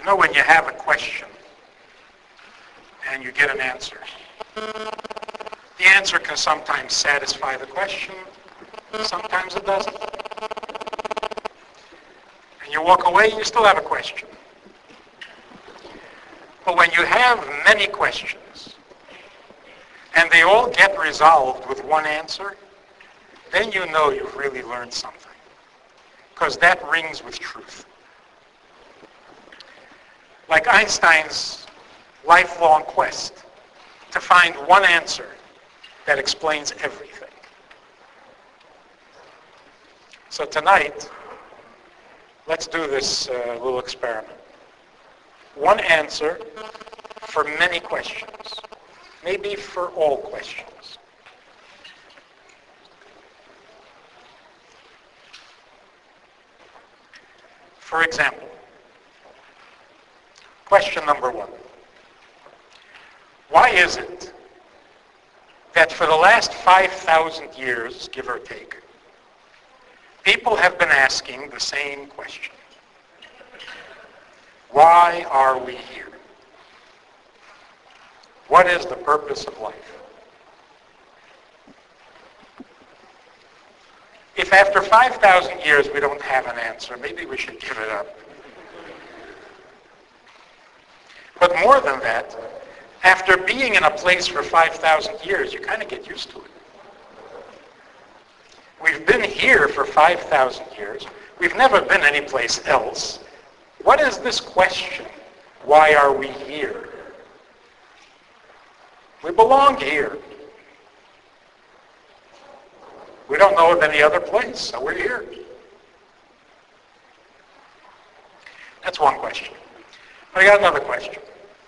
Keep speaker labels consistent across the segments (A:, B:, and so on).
A: When you have a question and you get an answer, the answer can sometimes satisfy the question, sometimes it doesn't. And you walk away and you still have a question. But when you have many questions and they all get resolved with one answer, then you know you've really learned something, because that rings with truth. Like Einstein's lifelong quest to find one answer that explains everything. So tonight, let's do this little experiment. One answer for many questions, maybe for all questions. For example, question number one. Why is it that for the last 5,000 years, give or take, people have been asking the same question? Why are we here? What is the purpose of life? If after 5,000 years we don't have an answer, maybe we should give it up. But more than that, after being in a place for 5,000 years, you kind of get used to it. We've been here for 5,000 years. We've never been anyplace else. What is this question? Why are we here? We belong here. We don't know of any other place, so we're here. That's one question. I got another question.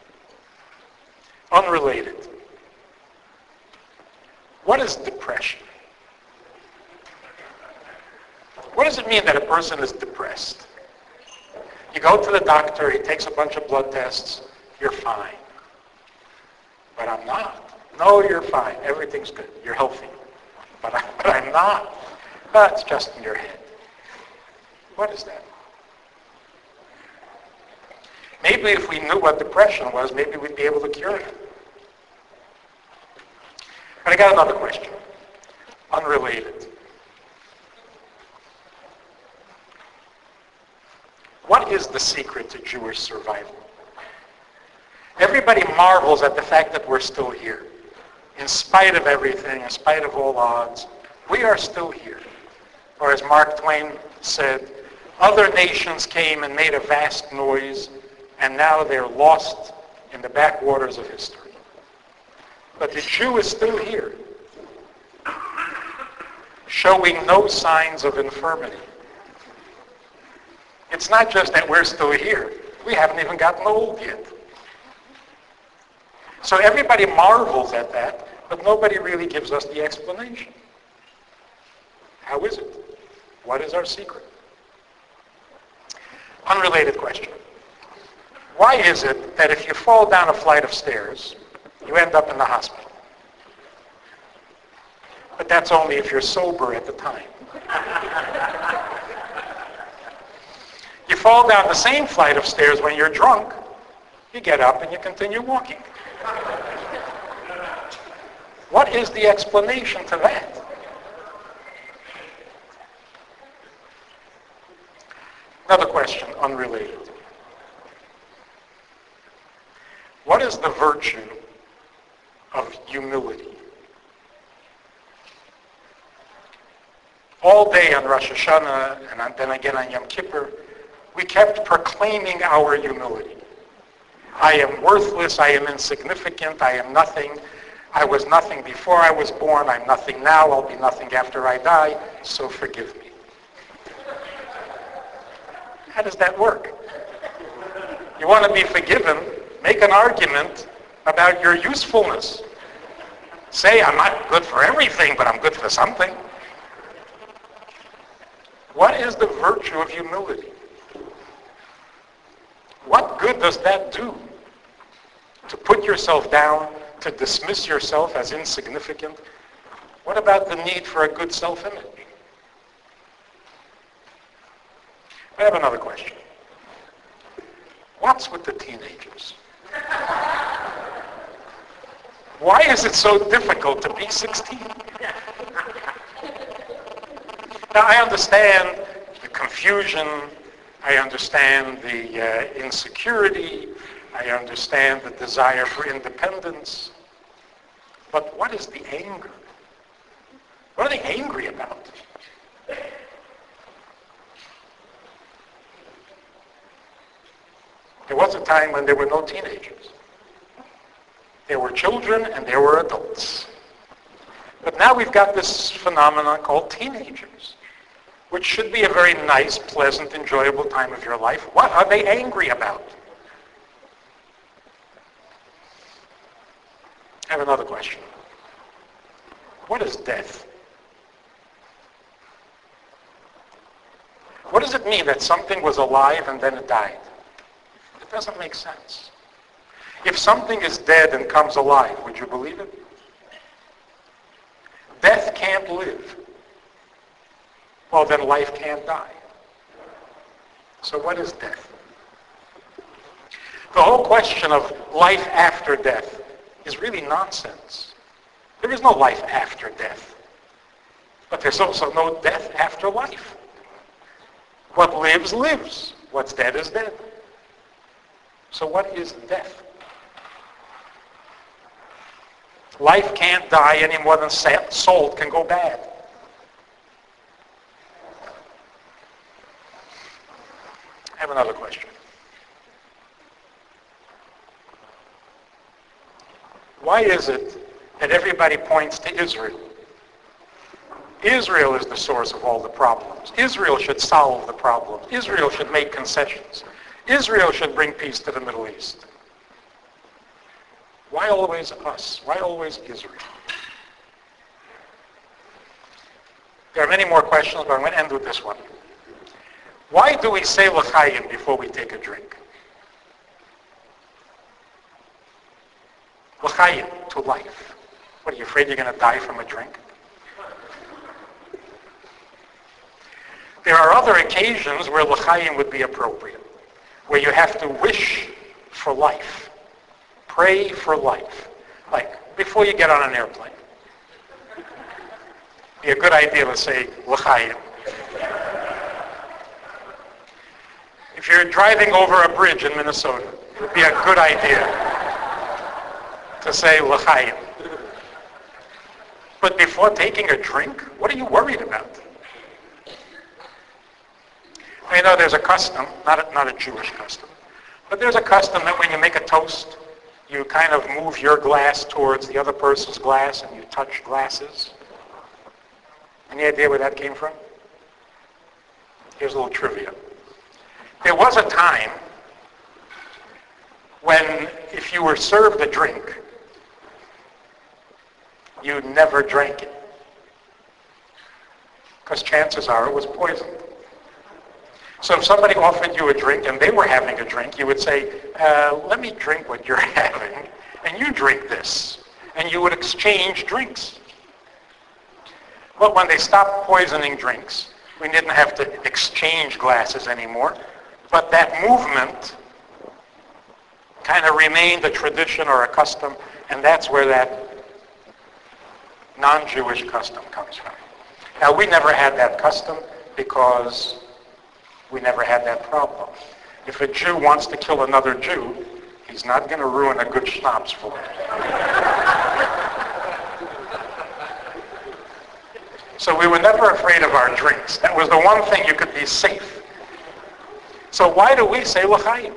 A: Unrelated. What is depression? What does it mean that a person is depressed? You go to the doctor, he takes a bunch of blood tests, you're fine. But I'm not. No, you're fine. Everything's good. You're healthy. But I'm not. That's just in your head. What is that? Maybe if we knew what depression was, maybe we'd be able to cure it. But I got another question. Unrelated. What is the secret to Jewish survival? Everybody marvels at the fact that we're still here. In spite of everything, in spite of all odds, we are still here. Or as Mark Twain said, other nations came and made a vast noise, and now they're lost in the backwaters of history. But the Jew is still here, showing no signs of infirmity. It's not just that we're still here. We haven't even gotten old yet. So everybody marvels at that, but nobody really gives us the explanation. How is it? What is our secret? Unrelated question. Why is it that if you fall down a flight of stairs, you end up in the hospital? But that's only if you're sober at the time. You fall down the same flight of stairs when you're drunk, you get up and you continue walking. What is the explanation to that? Another question, unrelated. What is the virtue of humility? All day on Rosh Hashanah and then again on Yom Kippur, we kept proclaiming our humility. I am worthless, I am insignificant, I am nothing. I was nothing before I was born, I'm nothing now, I'll be nothing after I die, so forgive me. How does that work? You want to be forgiven, make an argument about your usefulness. Say, I'm not good for everything, but I'm good for something. What is the virtue of humility? What good does that do? To put yourself down, to dismiss yourself as insignificant? What about the need for a good self-image? I have another question. What's with the teenagers? Why is it so difficult to be 16? Now, I understand the confusion. I understand the insecurity. I understand the desire for independence. But what is the anger? What are they angry about? There was a time when there were no teenagers. There were children and there were adults. But now we've got this phenomenon called teenagers, which should be a very nice, pleasant, enjoyable time of your life. What are they angry about? I have another question. What is death? What does it mean that something was alive and then it died? It doesn't make sense. If something is dead and comes alive, would you believe it? Death can't live. Well, then life can't die. So what is death? The whole question of life after death is really nonsense. There is no life after death. But there's also no death after life. What lives, lives. What's dead is dead. So what is death? Life can't die any more than salt can go bad. I have another question. Why is it that everybody points to Israel? Israel is the source of all the problems. Israel should solve the problems. Israel should make concessions. Israel should bring peace to the Middle East. Why always us? Why always Israel? There are many more questions, but I'm going to end with this one. Why do we say l'chaim before we take a drink? L'chaim, to life. What, are you afraid you're going to die from a drink? There are other occasions where l'chaim would be appropriate, where you have to wish for life. Pray for life. Like, before you get on an airplane. It'd be a good idea to say l'chaim. If you're driving over a bridge in Minnesota, it would be a good idea to say l'chaim. But before taking a drink, what are you worried about? I know there's a custom, not a Jewish custom, but there's a custom that when you make a toast, you kind of move your glass towards the other person's glass and you touch glasses. Any idea where that came from? Here's a little trivia. There was a time when if you were served a drink, you never drank it. Because chances are it was poisoned. So if somebody offered you a drink and they were having a drink, you would say, let me drink what you're having, and you drink this. And you would exchange drinks. But when they stopped poisoning drinks, we didn't have to exchange glasses anymore. But that movement kind of remained a tradition or a custom, and that's where that non-Jewish custom comes from. Now, we never had that custom because we never had that problem. If a Jew wants to kill another Jew, he's not going to ruin a good schnapps for him. So we were never afraid of our drinks. That was the one thing you could be safe. So why do we say l'chaim?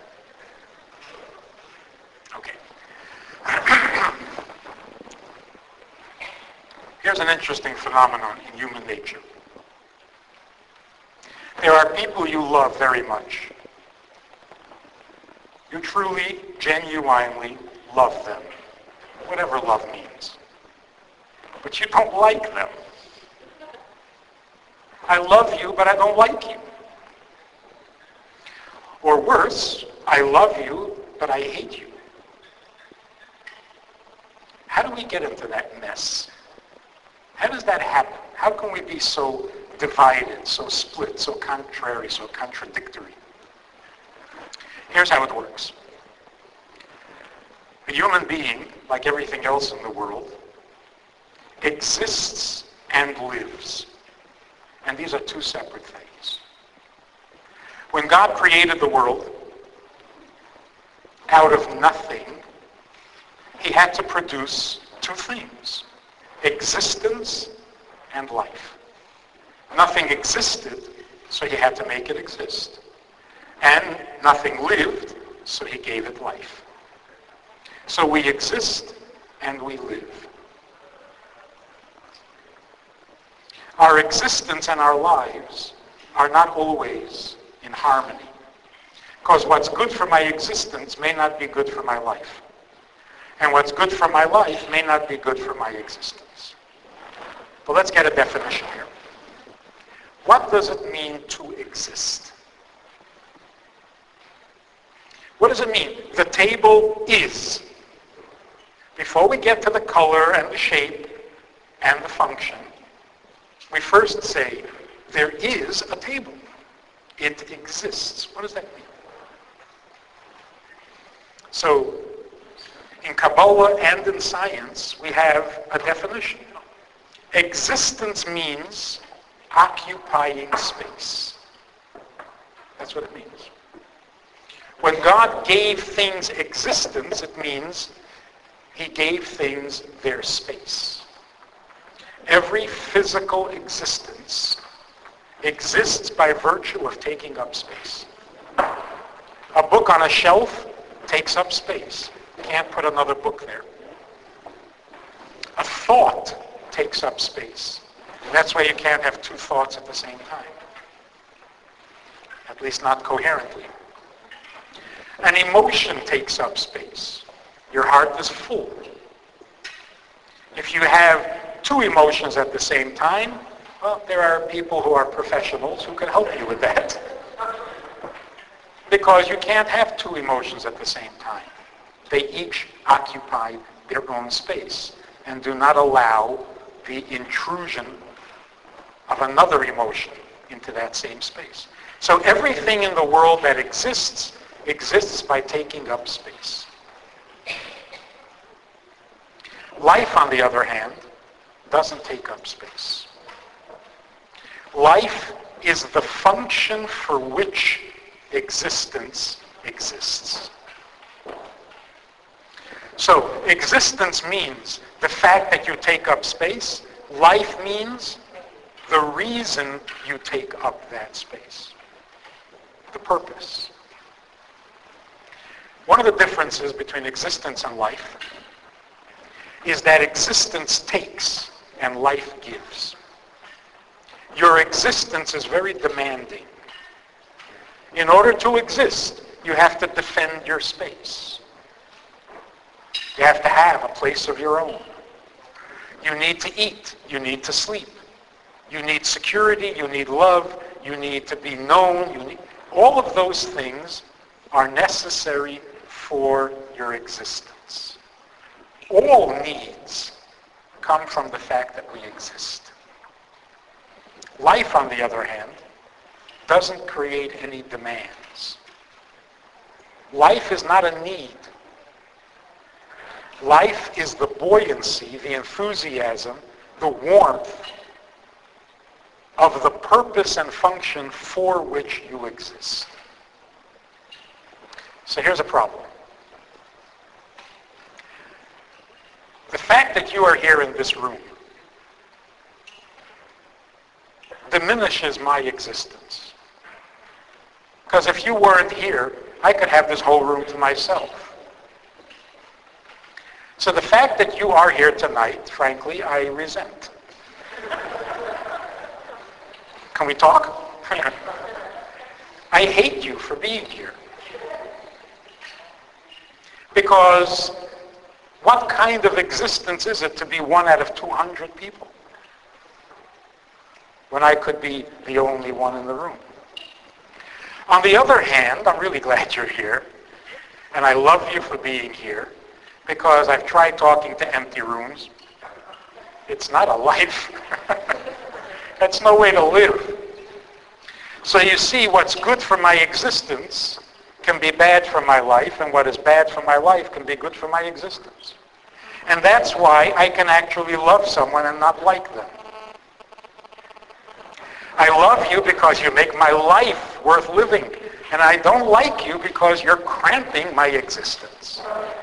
A: Okay. Here's an interesting phenomenon in human nature. There are people you love very much. You truly, genuinely love them, whatever love means. But you don't like them. I love you, but I don't like you. Or worse, I love you, but I hate you. How do we get into that mess? How does that happen? How can we be so divided, so split, so contrary, so contradictory? Here's how it works. A human being, like everything else in the world, exists and lives. And these are two separate things. When God created the world, out of nothing, he had to produce two things: existence and life. Nothing existed, so he had to make it exist. And nothing lived, so he gave it life. So we exist and we live. Our existence and our lives are not always in harmony. Because what's good for my existence may not be good for my life. And what's good for my life may not be good for my existence. But let's get a definition here. What does it mean to exist? What does it mean? The table is. Before we get to the color and the shape and the function, we first say, there is a table. It exists. What does that mean? So, in Kabbalah and in science, we have a definition. Existence means occupying space. That's what it means. When God gave things existence, it means he gave things their space. Every physical existence exists by virtue of taking up space. A book on a shelf takes up space. You can't put another book there. A thought takes up space. And that's why you can't have two thoughts at the same time. At least not coherently. An emotion takes up space. Your heart is full. If you have two emotions at the same time, well, there are people who are professionals who can help you with that. Because you can't have two emotions at the same time. They each occupy their own space and do not allow the intrusion of another emotion into that same space. So everything in the world that exists by taking up space. Life, on the other hand, doesn't take up space. Life is the function for which existence exists. So existence means the fact that you take up space. Life means the reason you take up that space. The purpose. One of the differences between existence and life is that existence takes and life gives. Your existence is very demanding. In order to exist, you have to defend your space. You have to have a place of your own. You need to eat. You need to sleep. You need security. You need love. You need to be known. All of those things are necessary for your existence. All needs come from the fact that we exist. Life, on the other hand, doesn't create any demands. Life is not a need. Life is the buoyancy, the enthusiasm, the warmth of the purpose and function for which you exist. So here's a problem. The fact that you are here in this room diminishes my existence. Because if you weren't here, I could have this whole room to myself. So the fact that you are here tonight, frankly, I resent. Can we talk? I hate you for being here. Because what kind of existence is it to be one out of 200 people when I could be the only one in the room? On the other hand, I'm really glad you're here, and I love you for being here, because I've tried talking to empty rooms. It's not a life. That's no way to live. So you see, what's good for my existence can be bad for my life, and what is bad for my life can be good for my existence. And that's why I can actually love someone and not like them. I love you because you make my life worth living, and I don't like you because you're cramping my existence.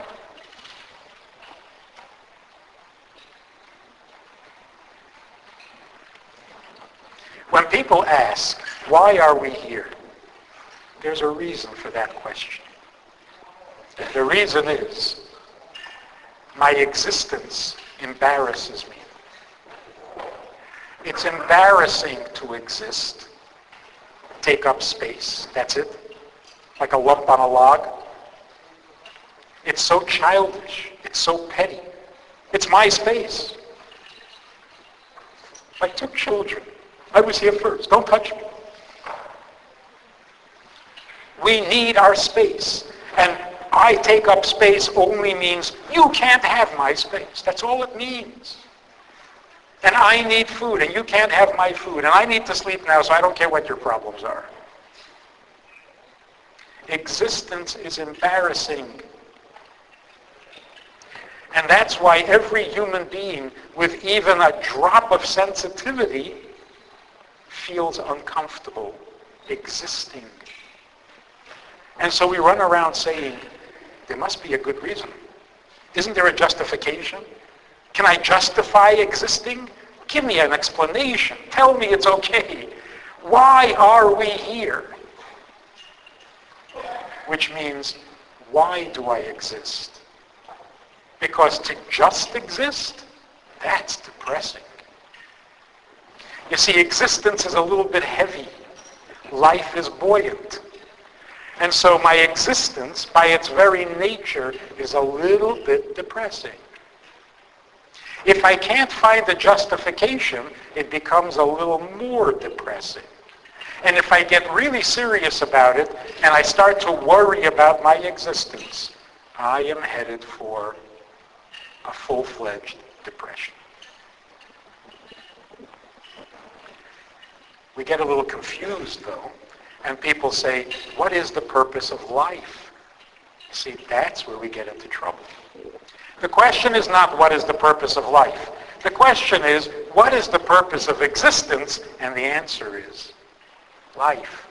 A: When people ask, why are we here? There's a reason for that question. The reason is, my existence embarrasses me. It's embarrassing to exist. Take up space, that's it. Like a lump on a log. It's so childish. It's so petty. It's my space. I took children. I was here first. Don't touch me. We need our space. And I take up space only means you can't have my space. That's all it means. And I need food, and you can't have my food. And I need to sleep now, so I don't care what your problems are. Existence is embarrassing. And that's why every human being with even a drop of sensitivity feels uncomfortable existing. And so we run around saying, there must be a good reason. Isn't there a justification? Can I justify existing? Give me an explanation. Tell me it's okay. Why are we here? Which means, why do I exist? Because to just exist, that's depressing. You see, existence is a little bit heavy. Life is buoyant. And so my existence, by its very nature, is a little bit depressing. If I can't find a justification, it becomes a little more depressing. And if I get really serious about it, and I start to worry about my existence, I am headed for a full-fledged depression. We get a little confused, though, and people say, what is the purpose of life? See, that's where we get into trouble. The question is not what is the purpose of life. The question is, what is the purpose of existence? And the answer is life.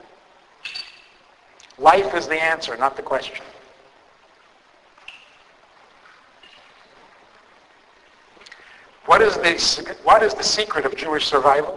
A: Life is the answer, not the question. What is the secret of Jewish survival?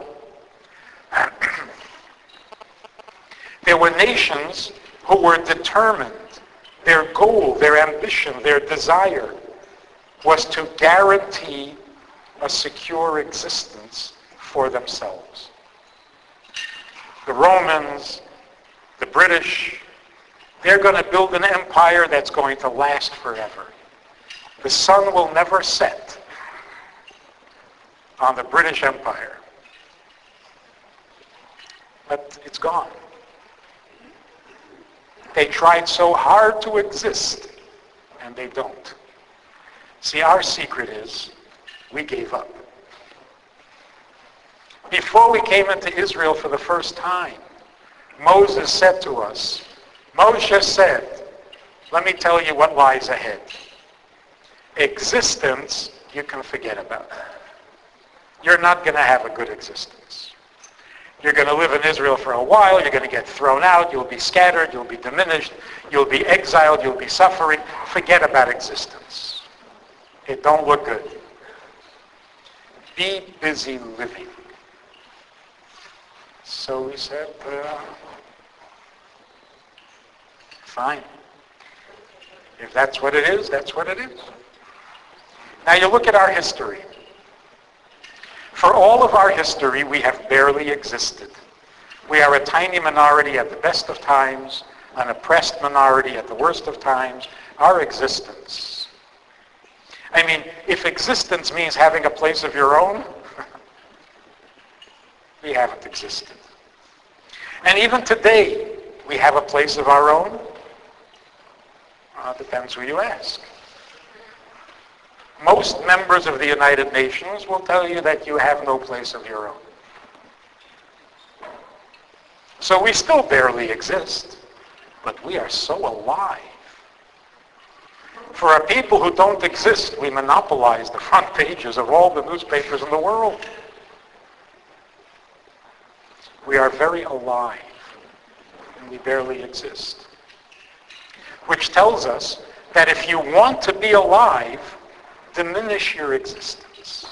A: There were nations who were determined. Their goal, their ambition, their desire was to guarantee a secure existence for themselves. The Romans, the British, they're going to build an empire that's going to last forever. The sun will never set on the British Empire. But it's gone. They tried so hard to exist, and they don't. See, our secret is we gave up. Before we came into Israel for the first time, Moses said to us, Moshe said, let me tell you what lies ahead. Existence, you can forget about. You're not going to have a good existence. You're going to live in Israel for a while, you're going to get thrown out, you'll be scattered, you'll be diminished, you'll be exiled, you'll be suffering. Forget about existence. It don't look good. Be busy living. So we said, fine. If that's what it is, that's what it is. Now you look at our history. For all of our history, we have barely existed. We are a tiny minority at the best of times, an oppressed minority at the worst of times. Our existence. I mean, if existence means having a place of your own, we haven't existed. And even today, we have a place of our own. Depends who you ask. Most members of the United Nations will tell you that you have no place of your own. So we still barely exist. But we are so alive. For a people who don't exist, we monopolize the front pages of all the newspapers in the world. We are very alive, and we barely exist. Which tells us that if you want to be alive, diminish your existence.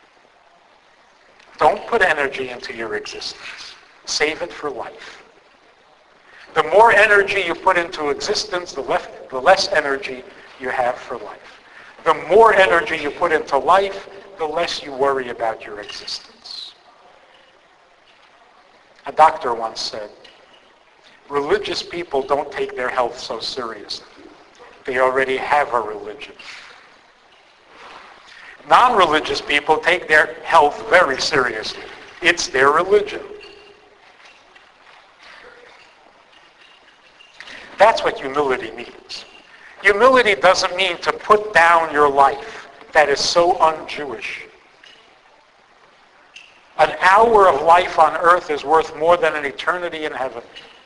A: Don't put energy into your existence. Save it for life. The more energy you put into existence, the less energy you have for life. The more energy you put into life, the less you worry about your existence. A doctor once said, religious people don't take their health so seriously. They already have a religion. Non-religious people take their health very seriously. It's their religion. That's what humility means. Humility doesn't mean to put down your life. That is so un-Jewish. An hour of life on earth is worth more than an eternity in heaven.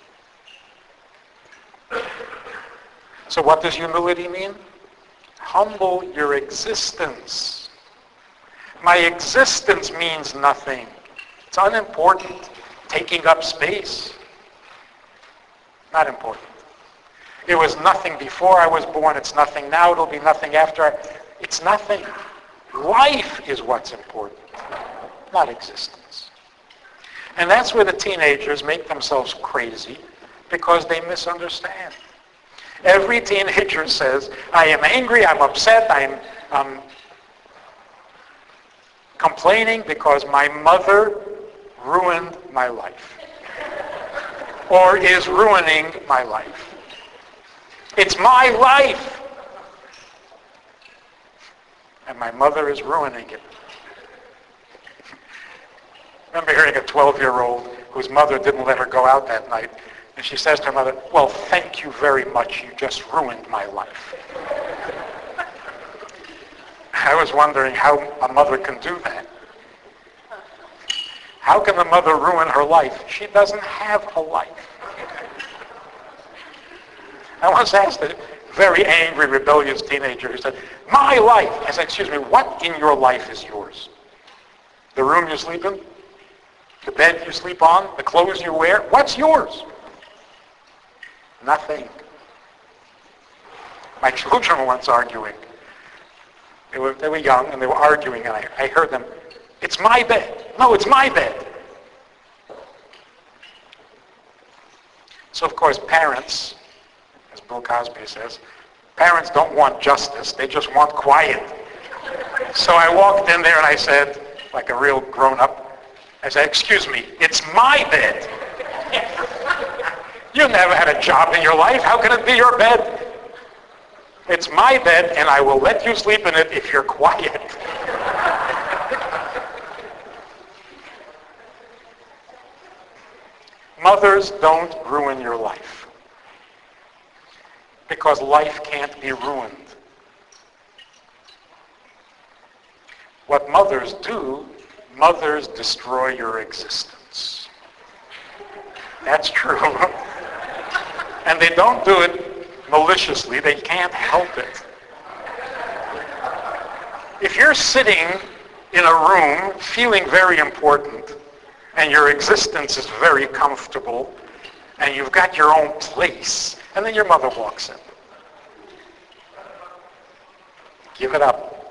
A: So what does humility mean? Humble your existence. My existence means nothing. It's unimportant. Taking up space. Not important. It was nothing before I was born. It's nothing now. It'll be nothing after. It's nothing. Life is what's important, not existence. And that's where the teenagers make themselves crazy because they misunderstand. Every teenager says, I am angry, I'm upset, I'm complaining because my mother ruined my life or is ruining my life. It's my life. And my mother is ruining it. I remember hearing a 12-year-old whose mother didn't let her go out that night. And she says to her mother, well, thank you very much. You just ruined my life. I was wondering how a mother can do that. How can the mother ruin her life? She doesn't have a life. I once asked a very angry, rebellious teenager who said, my life. I said, excuse me, what in your life is yours? The room you sleep in? The bed you sleep on? The clothes you wear? What's yours? Nothing. My children were once arguing. They were young and they were arguing and I heard them, it's my bed. No, it's my bed. So of course parents, as Bill Cosby says, parents don't want justice, they just want quiet. So I walked in there and I said, like a real grown-up, I said, excuse me, it's my bed. You never had a job in your life, how can it be your bed? It's my bed and I will let you sleep in it if you're quiet. Mothers, don't ruin your life. Because life can't be ruined. What mothers do, mothers destroy your existence. That's true. And they don't do it maliciously. They can't help it. If you're sitting in a room feeling very important and your existence is very comfortable and you've got your own place, and then your mother walks in. Give it up.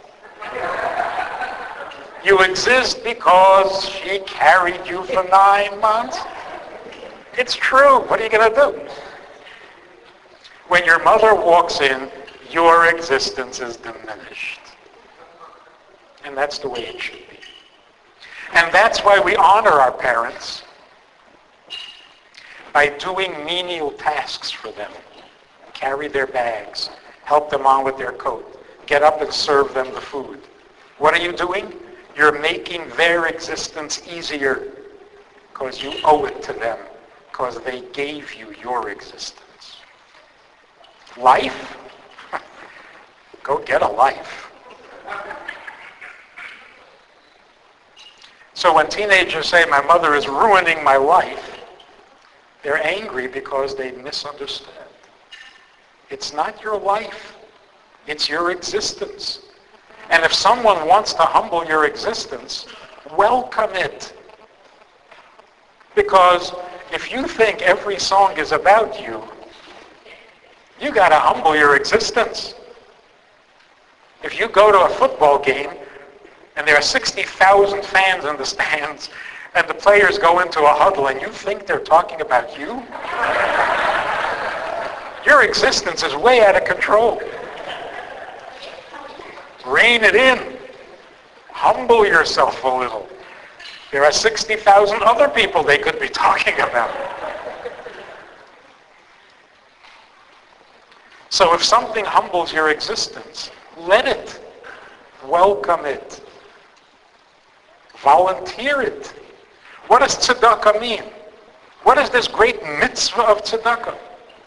A: You exist because she carried you for 9 months. It's true. What are you going to do? When your mother walks in, your existence is diminished. And that's the way it should be. And that's why we honor our parents by doing menial tasks for them. Carry their bags, help them on with their coat, get up and serve them the food. What are you doing? You're making their existence easier because you owe it to them, because they gave you your existence. Life? Go get a life. So when teenagers say, my mother is ruining my life, They're angry because they misunderstand. It's not your life. It's your existence. And if someone wants to humble your existence, welcome it. Because if you think every song is about you, you got to humble your existence. If you go to a football game and there are 60,000 fans in the stands and the players go into a huddle and you think they're talking about you, your existence is way out of control. Rein it in. Humble yourself a little. There are 60,000 other people they could be talking about. So if something humbles your existence, let it. Welcome it. Volunteer it. What does tzedakah mean? What is this great mitzvah of tzedakah?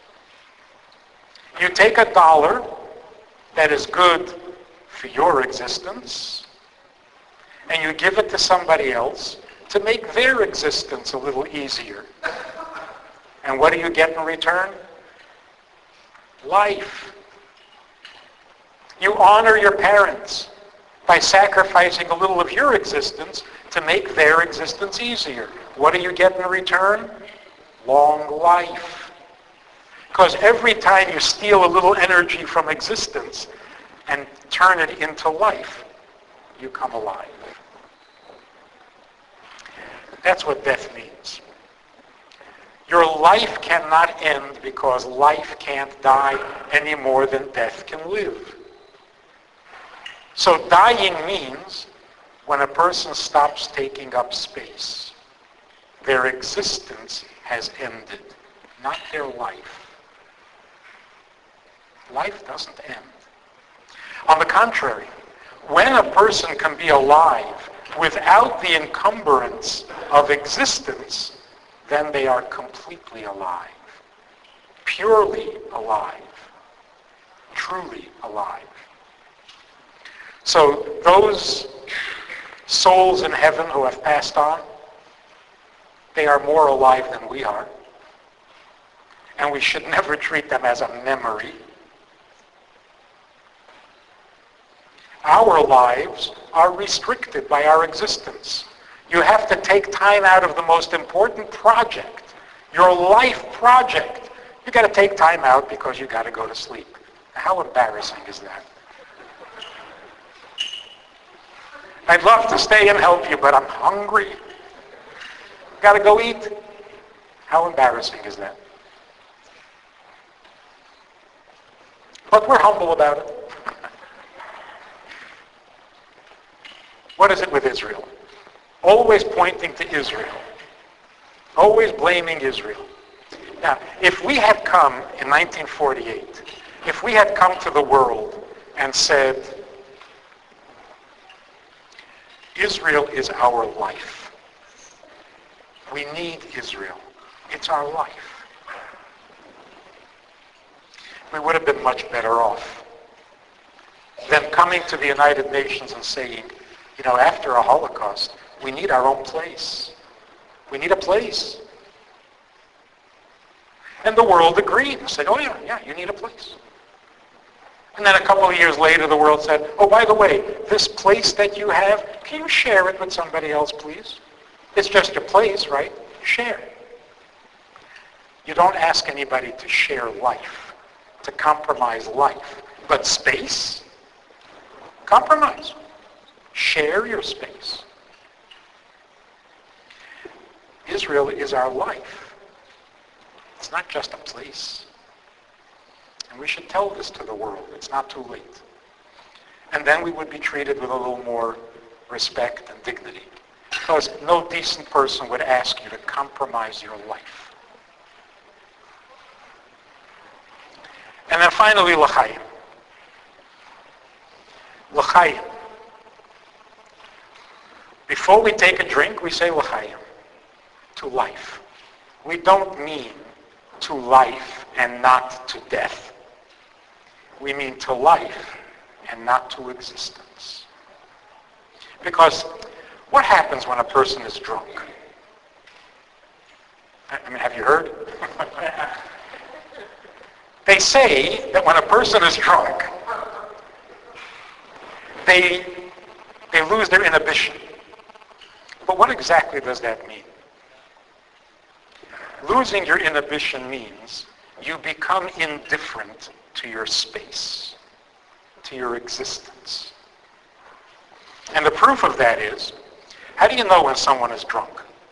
A: You take $1 that is good for your existence, and you give it to somebody else to make their existence a little easier. And what do you get in return? Life. You honor your parents by sacrificing a little of your existence to make their existence easier. What do you get in return? Long life. Because every time you steal a little energy from existence and turn it into life, you come alive. That's what death means. Your life cannot end because life can't die any more than death can live. So dying means when a person stops taking up space. Their existence has ended, not their life. Life doesn't end. On the contrary, when a person can be alive without the encumbrance of existence, then they are completely alive, purely alive, truly alive. So those souls in heaven who have passed on, they are more alive than we are. And we should never treat them as a memory. Our lives are restricted by our existence. You have to take time out of the most important project, your life project. You got to take time out because you got to go to sleep. How embarrassing is that? I'd love to stay and help you, but I'm hungry. Got to go eat. How embarrassing is that? But we're humble about it. What is it with Israel? Always pointing to Israel. Always blaming Israel. Now, if we had come in 1948, if we had come to the world and said, Israel is our life. We need Israel. It's our life. We would have been much better off than coming to the United Nations and saying, you know, after a Holocaust, we need our own place. We need a place. And the world agreed and said, oh yeah, you need a place. And then a couple of years later, the world said, oh, by the way, this place that you have, can you share it with somebody else, please? It's just your place, right? Share. You don't ask anybody to share life, to compromise life. But space? Compromise. Share your space. Israel is our life. It's not just a place. And we should tell this to the world. It's not too late. And then we would be treated with a little more respect and dignity. Because no decent person would ask you to compromise your life. And then finally, l'chaim. L'chaim. Before we take a drink, we say l'chaim, to life. We don't mean to life and not to death. We mean to life and not to existence. Because what happens when a person is drunk? I mean, have you heard? They say that when a person is drunk, they lose their inhibition. But what exactly does that mean? Losing your inhibition means you become indifferent to your space, to your existence. And the proof of that is, how do you know when someone is drunk?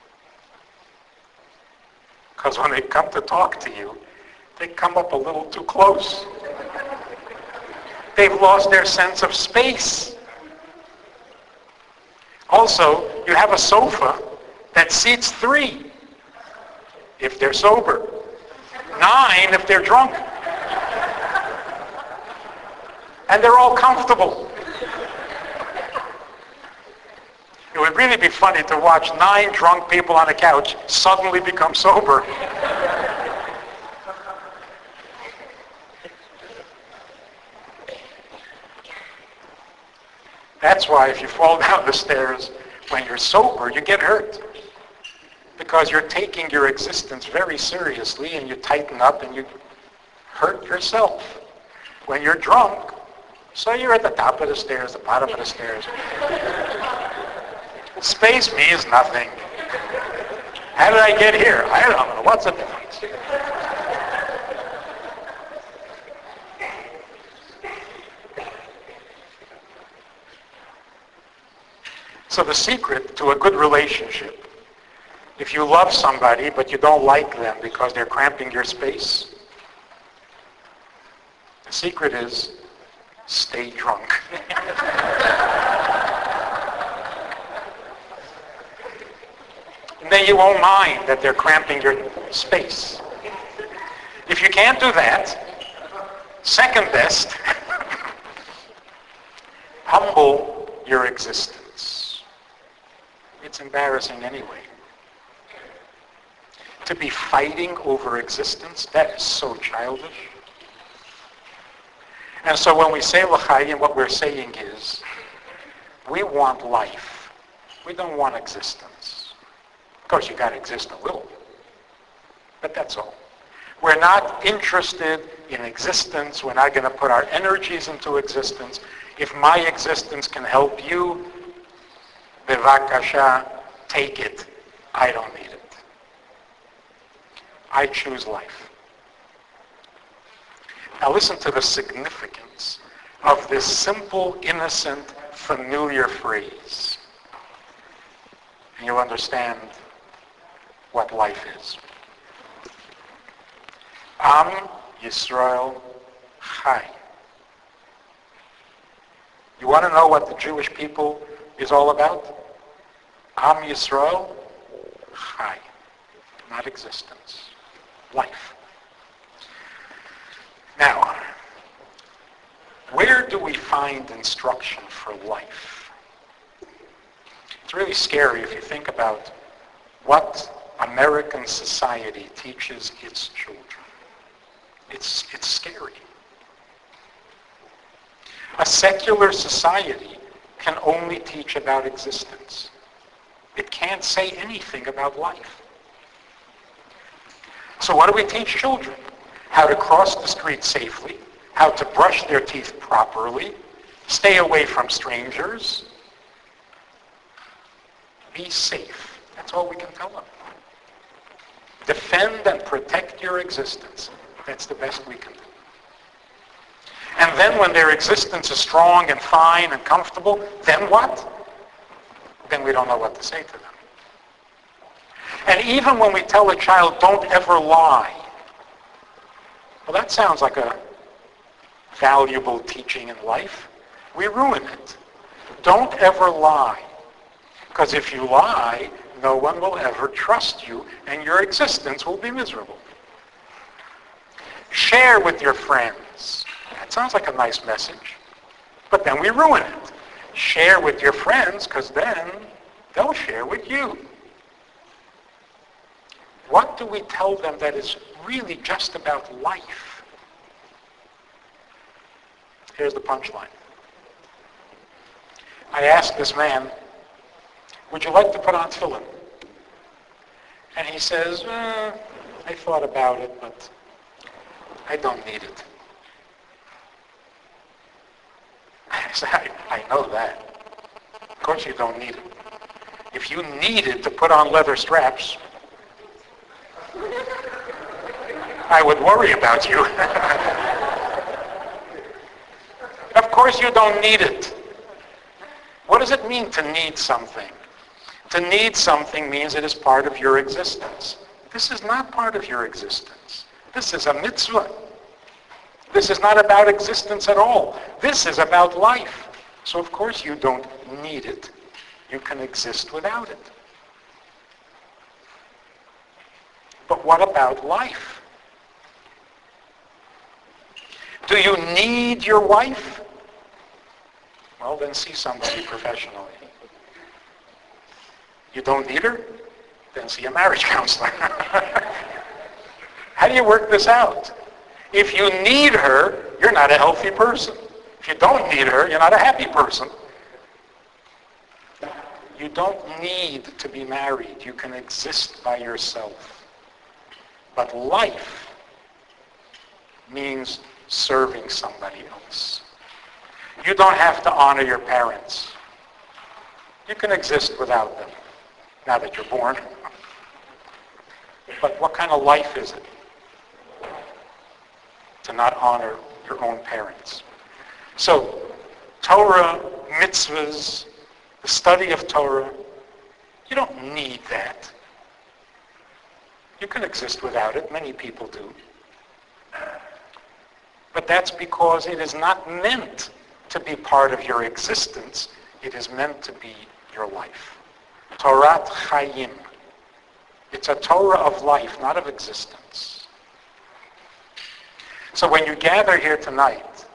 A: Because when they come to talk to you, they come up a little too close. They've lost their sense of space. Also, you have a sofa that seats 3 if they're sober, 9 if they're drunk. And they're all comfortable. It would really be funny to watch 9 drunk people on a couch suddenly become sober. That's why if you fall down the stairs when you're sober, you get hurt. Because you're taking your existence very seriously and you tighten up and you hurt yourself. When you're drunk, so you're at the top of the stairs, the bottom of the stairs. Space means nothing. How did I get here? I don't know. What's the difference? So the secret to a good relationship, if you love somebody but you don't like them because they're cramping your space, the secret is stay drunk. And then you won't mind that they're cramping your space. If you can't do that, second best, humble your existence. It's embarrassing anyway. To be fighting over existence, that is so childish. And so when we say l'chaim, what we're saying is, we want life. We don't want existence. Of course, you got to exist a little. But that's all. We're not interested in existence. We're not going to put our energies into existence. If my existence can help you, bevakasha, take it. I don't need it. I choose life. Now listen to the significance of this simple, innocent, familiar phrase. And you'll understand what life is. Am Yisrael Chai. You want to know what the Jewish people is all about? Am Yisrael Chai. Not existence. Life. Now, where do we find instruction for life? It's really scary if you think about what American society teaches its children. It's scary. A secular society can only teach about existence. It can't say anything about life. So what do we teach children? How to cross the street safely, how to brush their teeth properly, stay away from strangers, be safe. That's all we can tell them. Defend and protect your existence. That's the best we can do. And then when their existence is strong and fine and comfortable, then what? Then we don't know what to say to them. And even when we tell a child, don't ever lie, well, that sounds like a valuable teaching in life. We ruin it. Don't ever lie. Because if you lie, no one will ever trust you, and your existence will be miserable. Share with your friends. That sounds like a nice message. But then we ruin it. Share with your friends, because then they'll share with you. What do we tell them that is really just about life? Here's the punchline. I asked this man, would you like to put on tefillin? And he says, I thought about it, but I don't need it. I know that. Of course you don't need it. If you needed to put on leather straps, I would worry about you. Of course you don't need it. What does it mean to need something? To need something means it is part of your existence. This is not part of your existence. This is a mitzvah. This is not about existence at all. This is about life. So of course you don't need it. You can exist without it. But what about life? Do you need your wife? Well, then see somebody professionally. You don't need her? Then see a marriage counselor. How do you work this out? If you need her, you're not a healthy person. If you don't need her, you're not a happy person. You don't need to be married. You can exist by yourself. But life means serving somebody else. You don't have to honor your parents. You can exist without them, now that you're born. But what kind of life is it to not honor your own parents? So, Torah, mitzvahs, the study of Torah, you don't need that. You can exist without it. Many people do. But that's because it is not meant to be part of your existence. It is meant to be your life. Torat Chaim. It's a Torah of life, not of existence. So when you gather here tonight,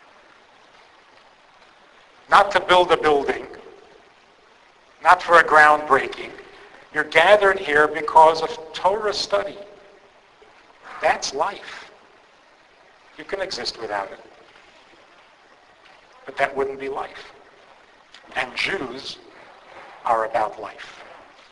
A: not to build a building, not for a groundbreaking, you're gathered here because of Torah study. That's life. You can exist without it. But that wouldn't be life. And Jews are about life.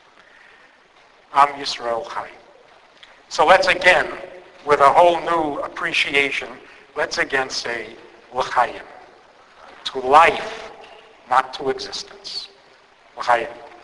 A: Am Yisrael Chai. So let's again, with a whole new appreciation, let's again say L'chaim. To life, not to existence. L'chaim.